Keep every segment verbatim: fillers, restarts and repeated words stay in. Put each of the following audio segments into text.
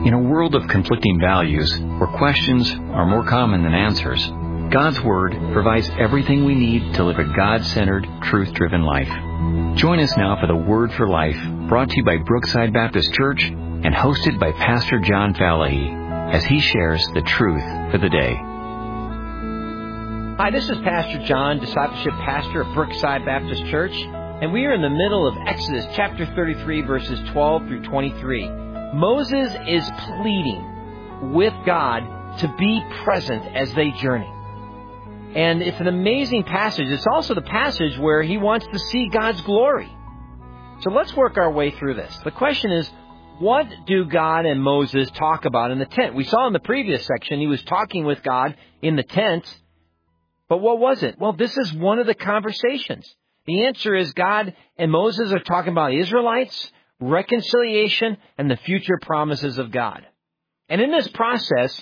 In a world of conflicting values, where questions are more common than answers, God's Word provides everything we need to live a God-centered, truth-driven life. Join us now for the Word for Life, brought to you by Brookside Baptist Church and hosted by Pastor John Falahy, as he shares the truth for the day. Hi, this is Pastor John, Discipleship Pastor of Brookside Baptist Church, and we are in the middle of Exodus chapter thirty-three, verses twelve through twenty-three. Moses is pleading with God to be present as they journey. And it's an amazing passage. It's also the passage where he wants to see God's glory. So let's work our way through this. The question is, what do God and Moses talk about in the tent? We saw in the previous section he was talking with God in the tent. But what was it? Well, this is one of the conversations. The answer is God and Moses are talking about Israelites, reconciliation, and the future promises of God. And in this process,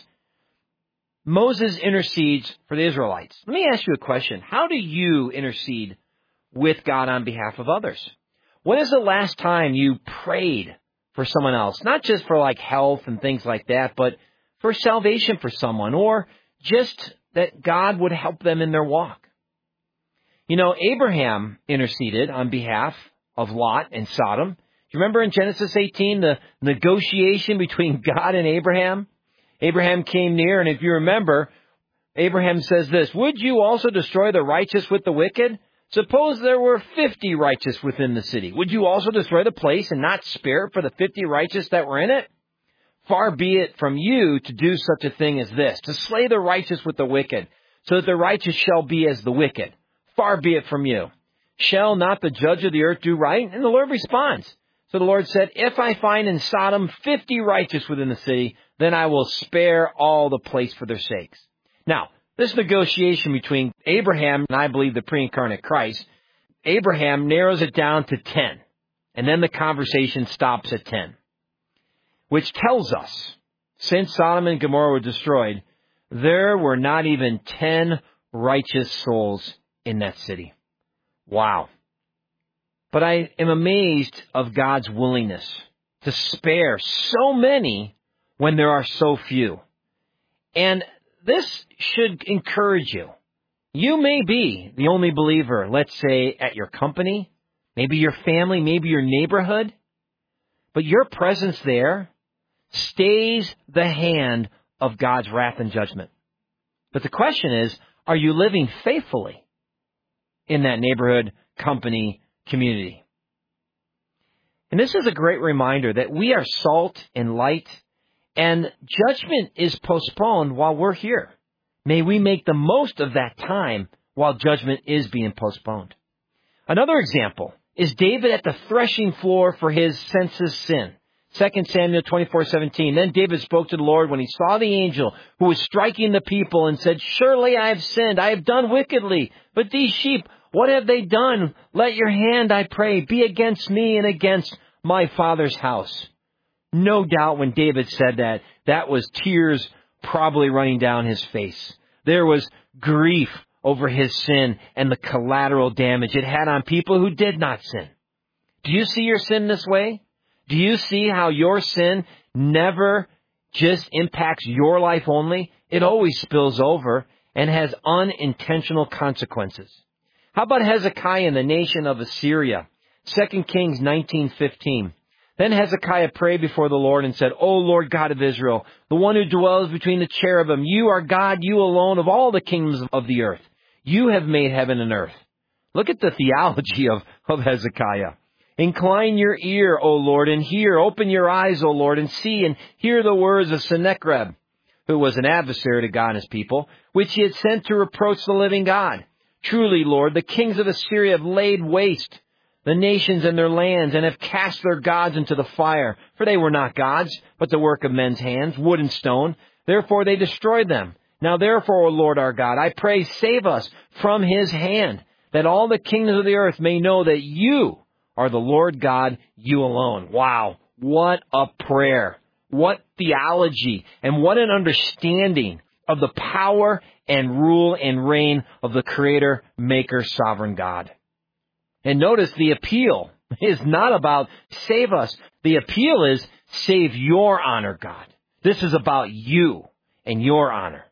Moses intercedes for the Israelites. Let me ask you a question. How do you intercede with God on behalf of others? When is the last time you prayed for someone else? Not just for like health and things like that, but for salvation for someone, or just that God would help them in their walk. You know, Abraham interceded on behalf of Lot and Sodom. Do you remember in Genesis eighteen, the negotiation between God and Abraham? Abraham came near, and if you remember, Abraham says this, "Would you also destroy the righteous with the wicked? Suppose there were fifty righteous within the city. Would you also destroy the place and not spare it for the fifty righteous that were in it? Far be it from you to do such a thing as this, to slay the righteous with the wicked, so that the righteous shall be as the wicked. Far be it from you. Shall not the judge of the earth do right?" And the Lord responds. So the Lord said, "If I find in Sodom fifty righteous within the city, then I will spare all the place for their sakes." Now, this negotiation between Abraham and I believe the pre-incarnate Christ, Abraham narrows it down to ten. And then the conversation stops at ten. Which tells us, since Sodom and Gomorrah were destroyed, there were not even ten righteous souls in that city. Wow. But I am amazed of God's willingness to spare so many when there are so few. And this should encourage you. You may be the only believer, let's say, at your company, maybe your family, maybe your neighborhood, but your presence there stays the hand of God's wrath and judgment. But the question is, are you living faithfully in that neighborhood, company, community? And this is a great reminder that we are salt and light, and judgment is postponed while we're here. May we make the most of that time while judgment is being postponed. Another example is David at the threshing floor for his senseless sin. Second Samuel twenty-four seventeen. Then David spoke to the Lord when he saw the angel who was striking the people and said, "Surely I have sinned, I have done wickedly. But these sheep, what have they done? Let your hand, I pray, be against me and against my father's house." No doubt when David said that, that was tears probably running down his face. There was grief over his sin and the collateral damage it had on people who did not sin. Do you see your sin this way? Do you see how your sin never just impacts your life only? It always spills over and has unintentional consequences. How about Hezekiah and the nation of Assyria? Second Kings nineteen fifteen. Then Hezekiah prayed before the Lord and said, "O Lord God of Israel, the one who dwells between the cherubim, you are God, you alone of all the kingdoms of the earth. You have made heaven and earth." Look at the theology of, of Hezekiah. "Incline your ear, O Lord, and hear. Open your eyes, O Lord, and see and hear the words of Sennacherib," who was an adversary to God and his people, "which he had sent to reproach the living God. Truly, Lord, the kings of Assyria have laid waste the nations and their lands, and have cast their gods into the fire. For they were not gods, but the work of men's hands, wood and stone. Therefore they destroyed them. Now therefore, O Lord our God, I pray, save us from his hand, that all the kingdoms of the earth may know that you are the Lord God, you alone." Wow, what a prayer. What theology, and what an understanding of the power and rule and reign of the Creator, Maker, Sovereign God. And notice the appeal is not about save us. The appeal is save your honor, God. This is about you and your honor.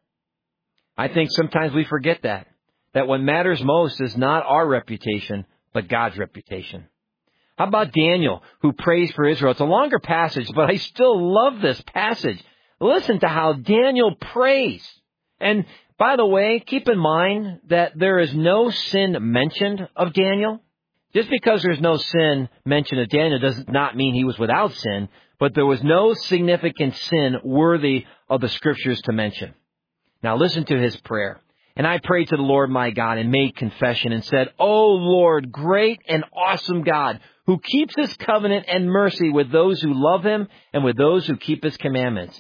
I think sometimes we forget that, that what matters most is not our reputation, but God's reputation. How about Daniel, who prays for Israel? It's a longer passage, but I still love this passage. Listen to how Daniel prays. And by the way, keep in mind that there is no sin mentioned of Daniel. Just because there's no sin mentioned of Daniel does not mean he was without sin, but there was no significant sin worthy of the Scriptures to mention. Now listen to his prayer. And I prayed to the Lord my God and made confession and said, O Lord, great and awesome God, who keeps his covenant and mercy with those who love him and with those who keep his commandments.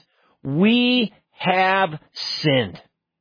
We have sinned.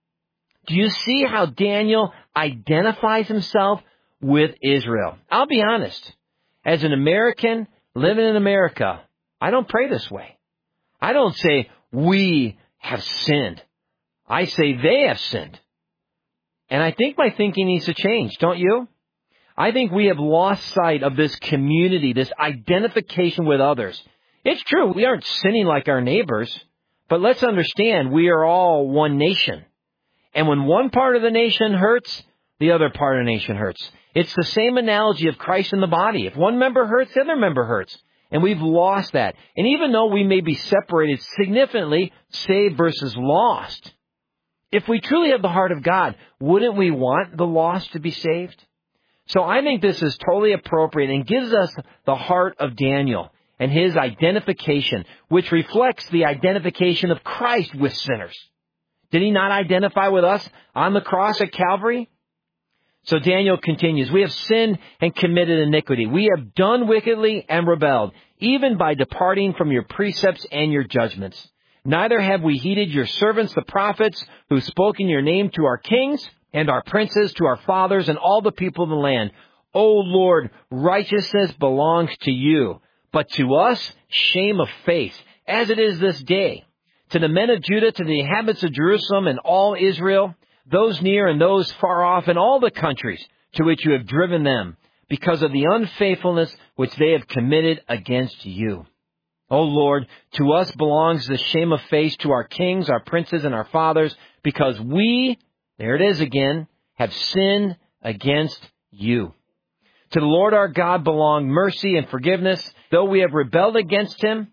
Do you see how Daniel identifies himself with Israel? I'll be honest. As an American living in America, I don't pray this way. I don't say, we have sinned. I say, they have sinned. And I think my thinking needs to change, don't you? I think we have lost sight of this community, this identification with others. It's true, we aren't sinning like our neighbors, but let's understand we are all one nation. And when one part of the nation hurts, the other part of the nation hurts. It's the same analogy of Christ in the body. If one member hurts, the other member hurts. And we've lost that. And even though we may be separated significantly, saved versus lost, if we truly have the heart of God, wouldn't we want the lost to be saved? So I think this is totally appropriate and gives us the heart of Daniel and his identification, which reflects the identification of Christ with sinners. Did he not identify with us on the cross at Calvary? So Daniel continues, we have sinned and committed iniquity. We have done wickedly and rebelled, even by departing from your precepts and your judgments. Neither have we heeded your servants, the prophets, who spoke in your name to our kings and our princes, to our fathers, and all the people of the land. O Lord, righteousness belongs to you, but to us, shame of faith, as it is this day. To the men of Judah, to the inhabitants of Jerusalem and all Israel, those near and those far off, and all the countries to which you have driven them, because of the unfaithfulness which they have committed against you. O Lord, to us belongs the shame of faith, to our kings, our princes, and our fathers, because we, there it is again, have sinned against you. To the Lord our God belong mercy and forgiveness. Though we have rebelled against him,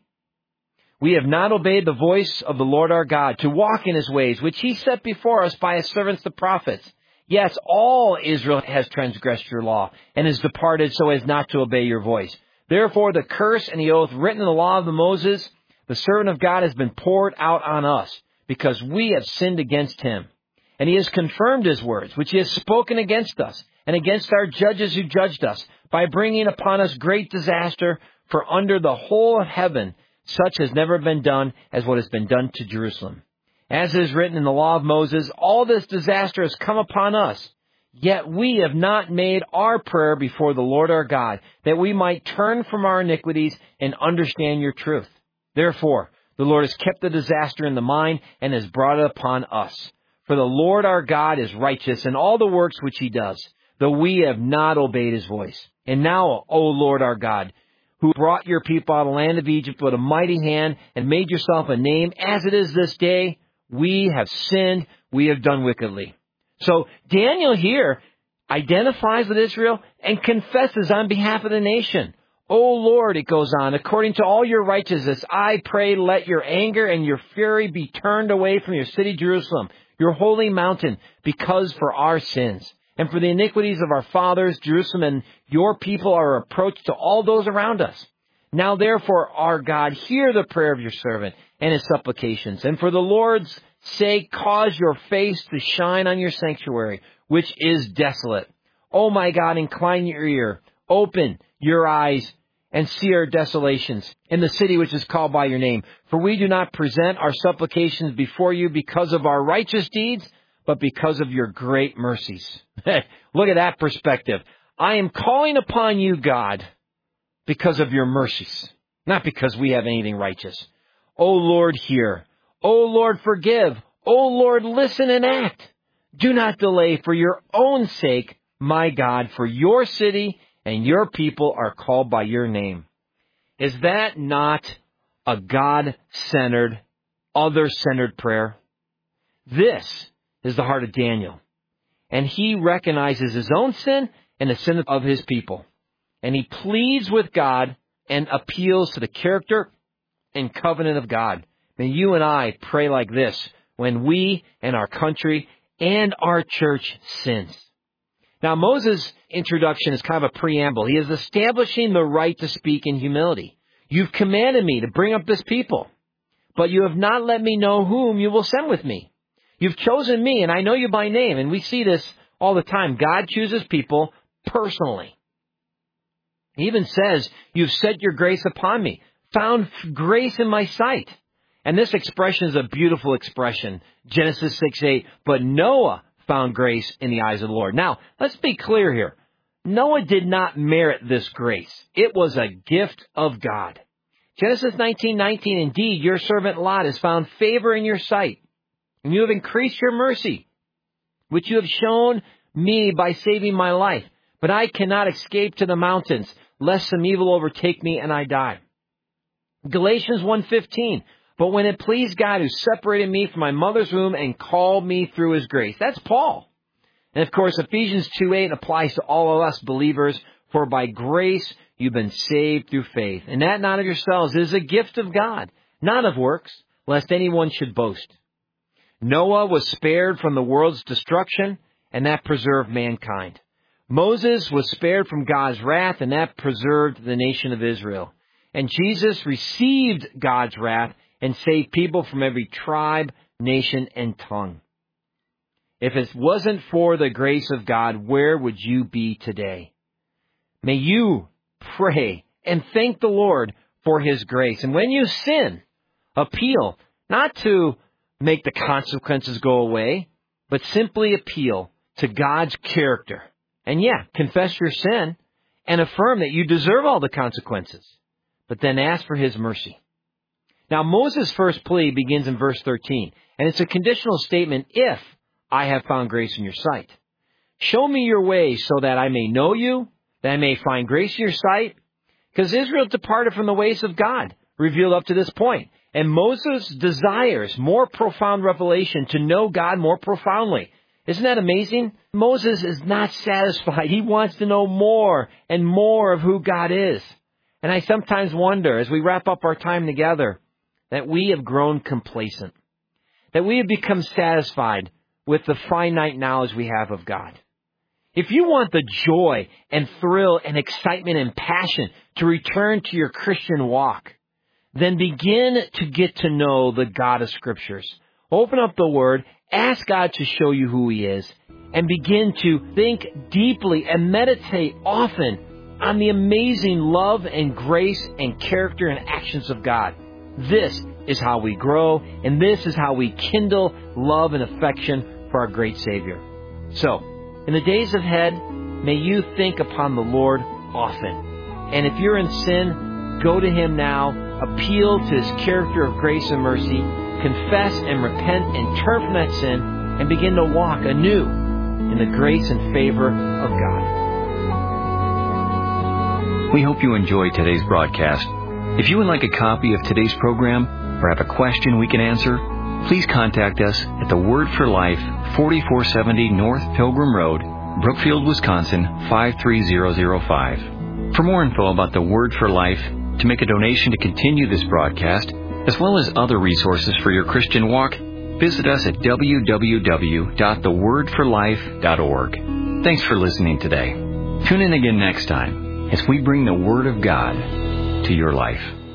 we have not obeyed the voice of the Lord our God, to walk in his ways, which he set before us by his servants the prophets. Yes, all Israel has transgressed your law, and has departed so as not to obey your voice. Therefore, the curse and the oath written in the law of Moses, the servant of God, has been poured out on us, because we have sinned against him. And he has confirmed his words, which he has spoken against us, and against our judges who judged us, by bringing upon us great disaster, for under the whole of heaven such has never been done as what has been done to Jerusalem. As is written in the law of Moses, all this disaster has come upon us. Yet we have not made our prayer before the Lord our God, that we might turn from our iniquities and understand your truth. Therefore, the Lord has kept the disaster in the mind and has brought it upon us. For the Lord our God is righteous in all the works which he does, though we have not obeyed his voice. And now, O Lord our God, who brought your people out of the land of Egypt with a mighty hand and made yourself a name, as it is this day, we have sinned, we have done wickedly. So Daniel here identifies with Israel and confesses on behalf of the nation. O Lord, it goes on, according to all your righteousness, I pray let your anger and your fury be turned away from your city Jerusalem, your holy mountain, because for our sins and for the iniquities of our fathers, Jerusalem and your people are a reproach to all those around us. Now therefore, our God, hear the prayer of your servant and his supplications, and for the Lord's sake, cause your face to shine on your sanctuary, which is desolate. O my God, incline your ear, open your eyes, and see our desolations in the city which is called by your name. For we do not present our supplications before you because of our righteous deeds, but because of your great mercies. Look at that perspective. I am calling upon you, God, because of your mercies, not because we have anything righteous. O Lord, hear. O Lord, forgive. O Lord, listen and act. Do not delay for your own sake, my God, for your city and your people are called by your name. Is that not a God-centered other-centered prayer? This is the heart of Daniel. And he recognizes his own sin and the sin of his people. And he pleads with God and appeals to the character and covenant of God. May you and I pray like this when we and our country and our church sins. Now, Moses' introduction is kind of a preamble. He is establishing the right to speak in humility. You've commanded me to bring up this people, but you have not let me know whom you will send with me. You've chosen me, and I know you by name. And we see this all the time. God chooses people personally. He even says, you've set your grace upon me, found grace in my sight. And this expression is a beautiful expression. Genesis six eight, but Noah found grace in the eyes of the Lord. Now, let's be clear here. Noah did not merit this grace. It was a gift of God. Genesis nineteen nineteen, indeed, your servant Lot has found favor in your sight, and you have increased your mercy, which you have shown me by saving my life. But I cannot escape to the mountains, lest some evil overtake me and I die. Galatians one fifteen, but when it pleased God who separated me from my mother's womb and called me through his grace. That's Paul. And of course, Ephesians two eight applies to all of us believers. For by grace you've been saved through faith. And that not of yourselves is a gift of God, not of works, lest anyone should boast. Noah was spared from the world's destruction, and that preserved mankind. Moses was spared from God's wrath, and that preserved the nation of Israel. And Jesus received God's wrath and saved people from every tribe, nation, and tongue. If it wasn't for the grace of God, where would you be today? May you pray and thank the Lord for his grace. And when you sin, appeal, not to make the consequences go away, but simply appeal to God's character. And yeah, confess your sin and affirm that you deserve all the consequences, but then ask for his mercy. Now, Moses' first plea begins in verse thirteen, and it's a conditional statement, if I have found grace in your sight. Show me your ways so that I may know you, that I may find grace in your sight. Because Israel departed from the ways of God, revealed up to this point. And Moses desires more profound revelation to know God more profoundly. Isn't that amazing? Moses is not satisfied. He wants to know more and more of who God is. And I sometimes wonder, as we wrap up our time together, that we have grown complacent, that we have become satisfied with the finite knowledge we have of God. If you want the joy and thrill and excitement and passion to return to your Christian walk, then begin to get to know the God of Scriptures. Open up the Word, ask God to show you who He is, and begin to think deeply and meditate often on the amazing love and grace and character and actions of God. This is how we grow, and this is how we kindle love and affection for our great Savior. So, in the days ahead, may you think upon the Lord often. And if you're in sin, go to Him now, appeal to His character of grace and mercy, confess and repent and turn from that sin, and begin to walk anew in the grace and favor of God. We hope you enjoyed today's broadcast. If you would like a copy of today's program or have a question we can answer, please contact us at the Word for Life, forty-four seventy North Pilgrim Road, Brookfield, Wisconsin, five three zero zero five. For more info about the Word for Life, to make a donation to continue this broadcast, as well as other resources for your Christian walk, visit us at w w w dot the word for life dot org. Thanks for listening today. Tune in again next time as we bring the Word of God to your life.